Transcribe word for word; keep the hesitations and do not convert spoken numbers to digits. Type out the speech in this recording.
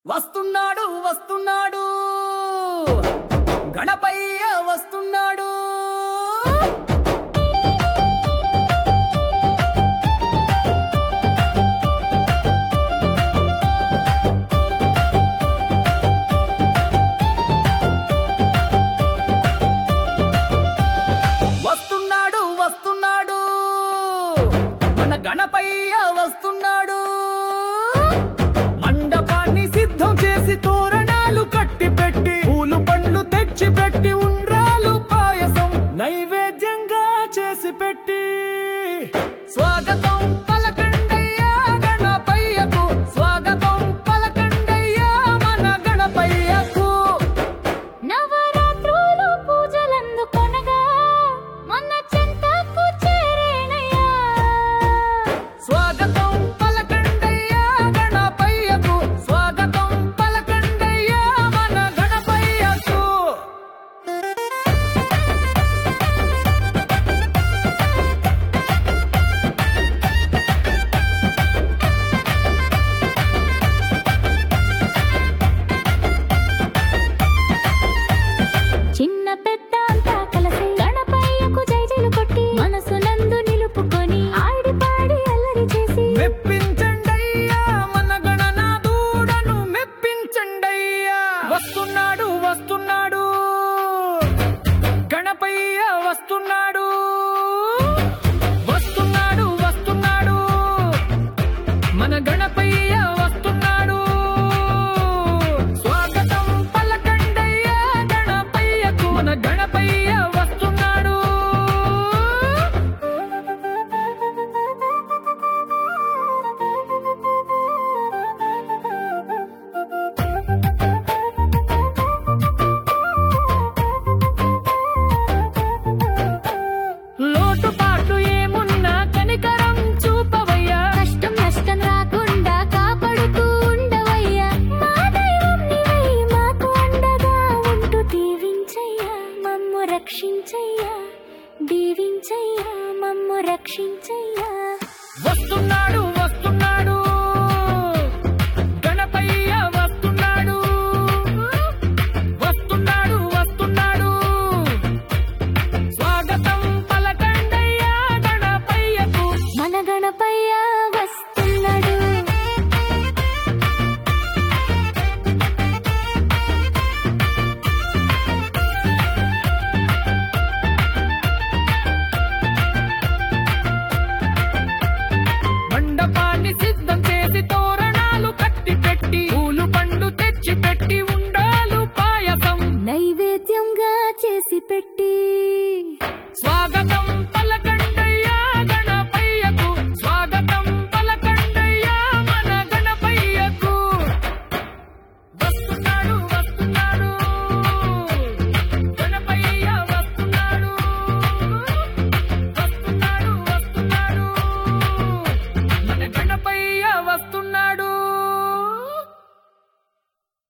వస్తున్నాడు వస్తున్నాడు గణపయ్య వస్తున్నాడు. వస్తున్నాడు వస్తున్నాడు మన గణపయ్య వస్తున్నాడు. మండపాన్ని సిద్ధం చేసి తోరణాలు కట్టి పెట్టి పూలు పండ్లు తెచ్చి పెట్టి ఉండ్రాలు పాయసం నైవేద్యంగా చేసి పెట్టి స్వాగతం పలకండయ్యా గణపయ్యకు, స్వాగతం పలకండయ్యా మన గణపయ్యకు. నవరాత్రులు పూజలందుకొనగా మన చెంతకు చేరేనయ్యా. స్వాగతం పలకండయ్యా గణపయ్యకు, స్వాగతం పలకండయ్యా మన గణపయ్యకు. చిన్న పెద్ద అంతా కలిసి గణపయ్యకు జైజలు కొట్టి మనసునందు నిలుపుకొని ఆడి పాడి అల్లరి చేసి మెప్పించండయ్యా మన గణనాథుడను మెప్పించండయ్యా. వస్తున్నాడు వస్తున్నాడు గణపయ్య వస్తున్నాడు. వస్తున్నాడు వస్తున్నాడు మన గణపయ్య వస్తున్నాడు. స్వాగతం పలకండయ్యా గణపయ్యకు, మన గణపయ్య వస్తున్నాడు. లోటుపాట్లు ఏమున్నా కనికరం చూపవయ్యా. కష్టం నష్టం రాకుండా కాపాడుతూ ఉండవయ్యా. మా దైవం నీవై మాకు అండగా ఉంటూ దీవించయ్యా, మమ్ము రక్షించయ్యా, దీవించయ్యా, మమ్ము రక్షించయ్యా. వస్తున్నాడు వస్తున్నాడు గణపయ్య వస్తున్నాడు. వస్తున్నాడు వస్తున్నాడు స్వాగతం పలకండయ్యా గణపయ్యకు, మన గణపయ్య వస్తున్నాడు. మండపాన్ని సిద్ధం చేసి తోరణాలు కట్టి పెట్టి పూలు పండు తెచ్చి పెట్టి